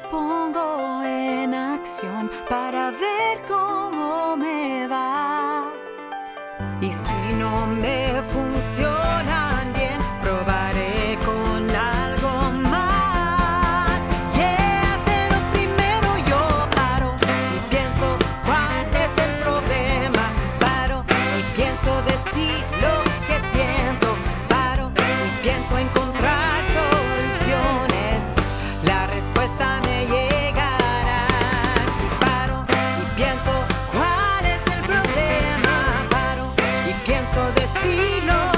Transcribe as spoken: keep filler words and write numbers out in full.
las pongo en acción para ver cómo me va. Y si no me funcionan bien, probaré con algo más. Yeah, pero primero yo paro y pienso cuál es el problema. Paro y pienso decir lo que siento. Paro y pienso encontrar soluciones. La respuesta me llegará. Si paro y pienso cuál es el problema. Paro y pienso decir lo